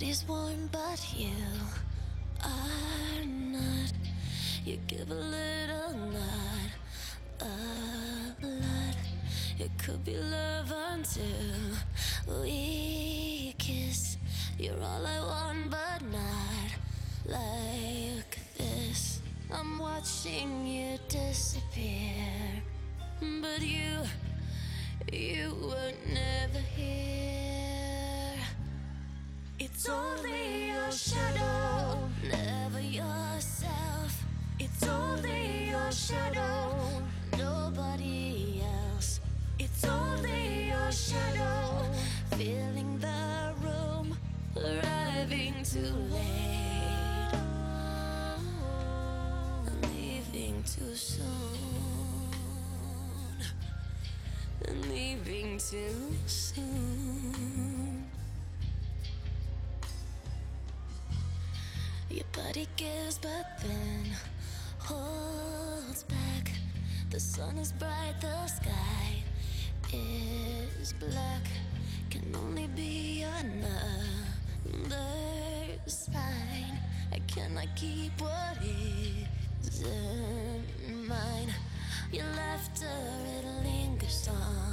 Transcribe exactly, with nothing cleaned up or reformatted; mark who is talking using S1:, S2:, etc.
S1: body's warm, but you are not. You give a little nod, a lot. It could be love until we kiss. You're all I want, but not like this. I'm watching you disappear, but you, you were never here. It's only your shadow, never yourself. It's only your shadow, nobody else. It's only your shadow, filling the room, arriving too late, leaving too soon, leaving too soon. Your body gives, but then holds back. The sun is bright, the sky is black. Can only be another sign. I cannot keep what is mine. Your laughter, it lingers on.